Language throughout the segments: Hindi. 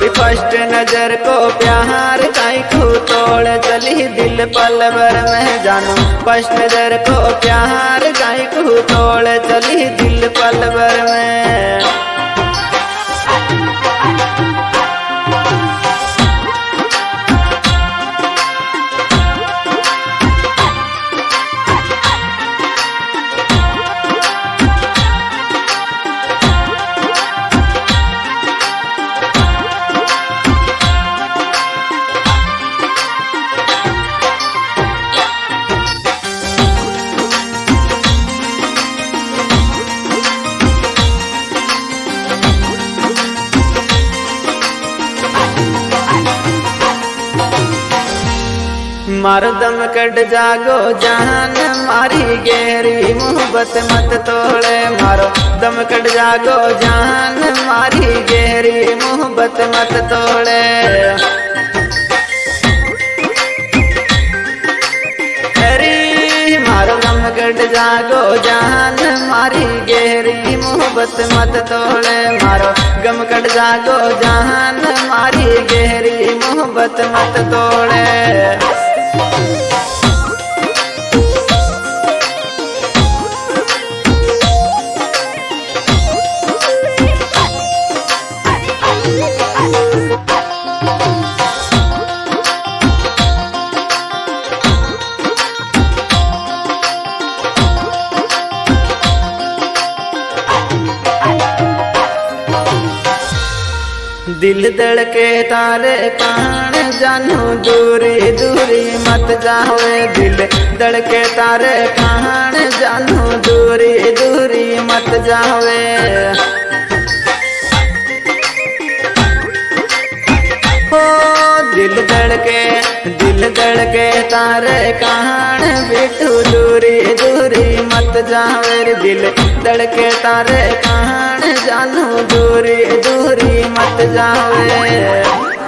गोरी फर्स्ट नजर को प्यार काई को तोड़ चली दिल पल भर में जानू। फर्स्ट नजर को प्यार काई को तोड़ चली दिल पल भर में। मारो दम कट जागो जान मारी गहरी मोहब्बत मत तोड़े। मारो दम कट जागो जान मारी गहरी मोहब्बत मत तोड़े। अरे मारो दम कट जागो जान मारी गहरी मोहब्बत मत तोड़े। मारो गम कट जागो जान मारी गहरी मोहब्बत मत तोड़े। दिल धड़के तारे कान जानू दूरी दूरी मत जावे। दिल धड़के तारे कान जानू दूरी दूरी मत जावे। हो दिल धड़के तारे कान बिटू दूरी दूरी मत जावे। दिल धड़के तारे कान जानू दूरी दूरी मत जावे।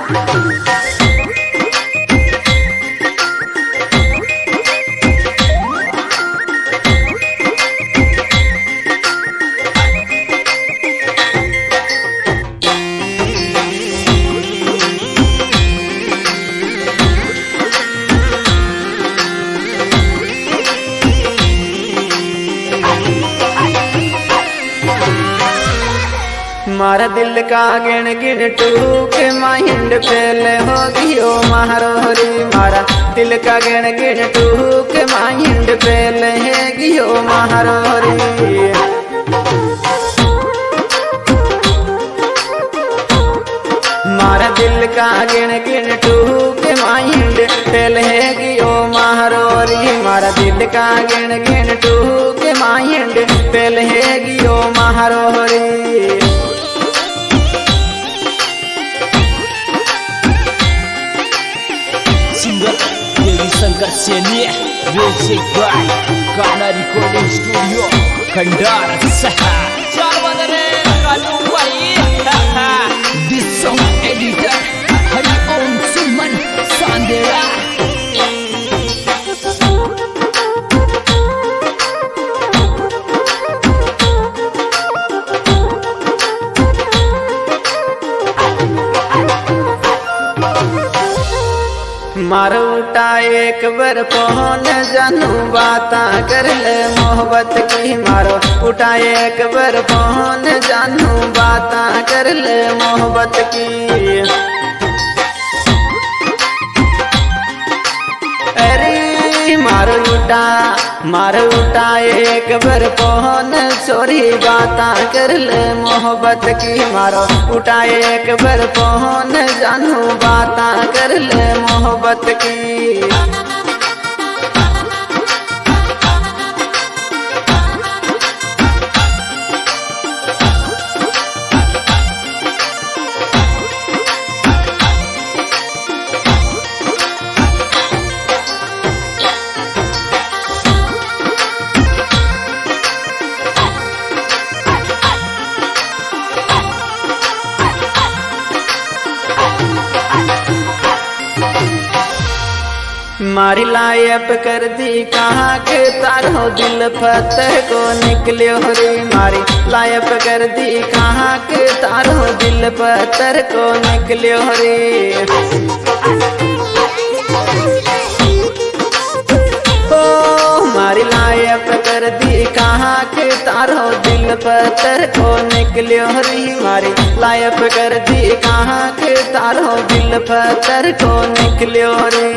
मारा दिल का गिण गिण टूक माइंड फेल हो गियो महारोरी। मारा दिल का गिण गिण टूक माइंड फेल है गियो महारोरी। मारा दिल का गिण गिण टूक माइंड फेल है गियो महारोरी। मारा दिल का गिण गिण टूक माइंड फेल है गियो महारोरी। शंकर सेनी म्यूजिक बाय गाना रिकॉर्डिंग स्टूडियो खंडार सहा चावदरे कालू भाई। This song editor Hari Om Suman सांदेरा। मारो उठा एक बार फोन जानू बाता कर ले मोहब्बत की। मारो उठा एक बार फोन जानू बाता कर ले मोहब्बत की। अरे मारो उठा एक बार फोन चोरी बाता कर ले मोहब्बत की। मारो उठा एक बार फोन जानू बाता कर ले मोहब्बत की। मारी लायप कर दी कहाँ के तारो दिल फतेह को निकलियो रे। मारी लायप कर दी कहाँ के तारो दिल दिल पत्थर को निकलियो रे। ओ मारी लायक कर दी कहाँ के तारो दिल पत्थर को निकलियो रे। मारी लायक कर दी कहाँ के तारो दिल पत्थर को निकलियो रे।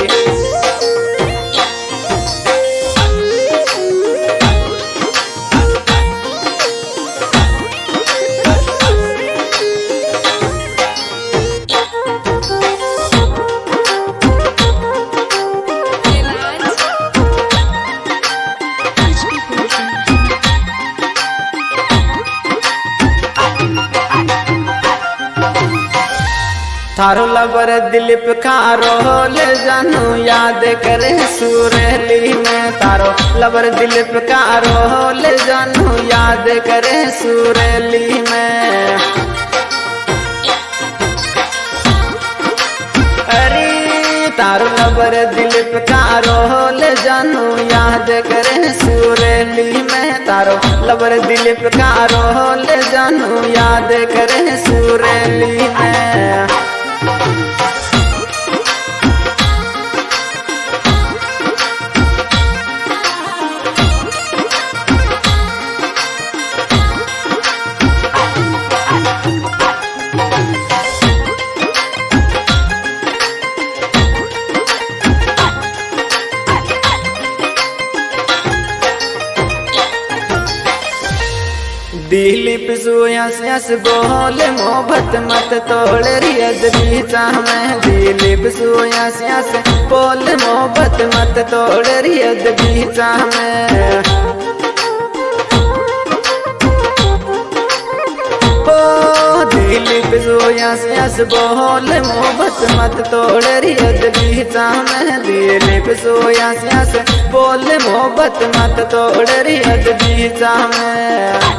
थारो लबर दिलीप खारो ले जानू याद करे सुरेली में। तारो लबर दिलीप खारो ले जानू याद करे सुरेली में। अरे तारो लबर दिलीप खारो ले जानू याद करे सुरेली में। तारो लबर दिलीप खारो ले जानू याद करे सुरेली में। दिलीप सुयस यस बोल मोहब्बत मत तोड़ रियद बीचा में। दिलीप सुयस यस बोल मोहब्बत मत तोड़ रियद बीचा में। ओ दिलीप सुयस यस बोल मोहब्बत मत तोड़ रियद बीचा में। दिलीप सुयस यस बोल मोहब्बत मत तोड़ रियद बीचा में।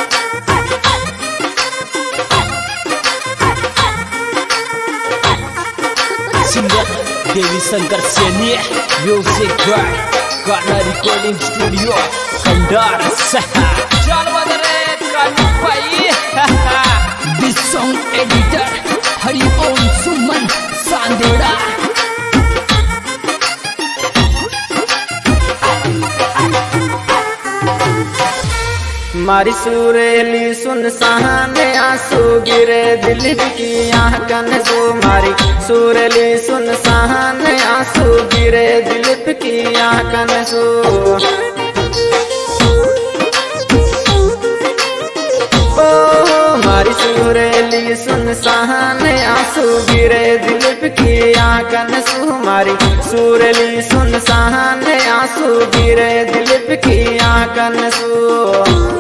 Singer Devi Shankar Saini, music by Kanha recording studio Khandar सहा। चल बदरे कान्हा भाई। This song editor Hariom Suman सांदेड़ा। मारी सुरेली सुन सहाने आंसू गिरे दिल की आंखन से। मारी सुरेली सुन सहाने आंसू गिरे दिल की आंखन से। ओ मारी सुरेली सुन सहाने आंसू गिरे दिल की आंखन से। मारी सुरेली सुन सहाने आंसू गिरे दिल की आंखन से।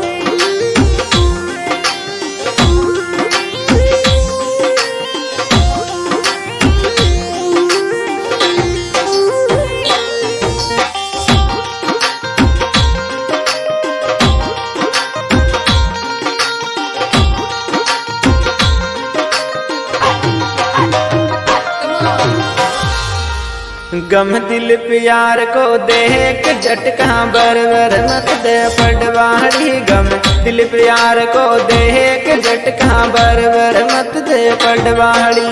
गम दिल प्यार को देख झटका बरबर मत दे पटवारी। गम दिल प्यार को देख झटका बरबर मत दे पटवारी।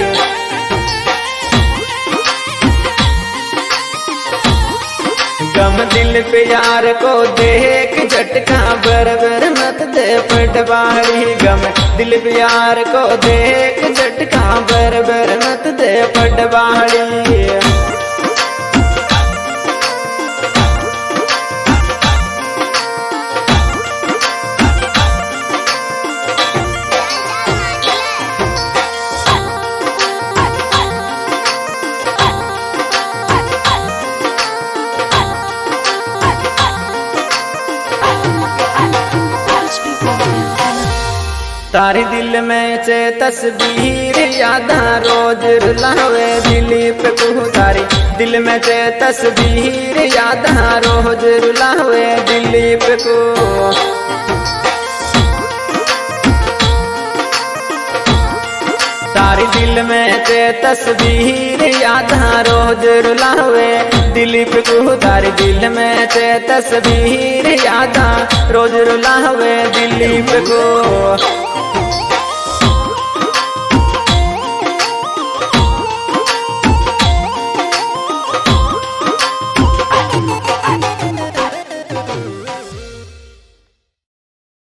गम दिल प्यार को देख झटका बरबर मत दे पटवारी। गम दिल प्यार को देख झटका बरबर मत दे पटवारी। तारे दिल में चे तस्वीर यादा रोज रुलावे दिलीप को। तारे दिल में चे तस्वीर यादा रोज रुलावे दिलीप को। तारे दिल में चे तस्वीर यादा रोज रुलावे दिलीप को। तारे दिल में चे तस्वीर यादा रोज रुलावे दिलीप को।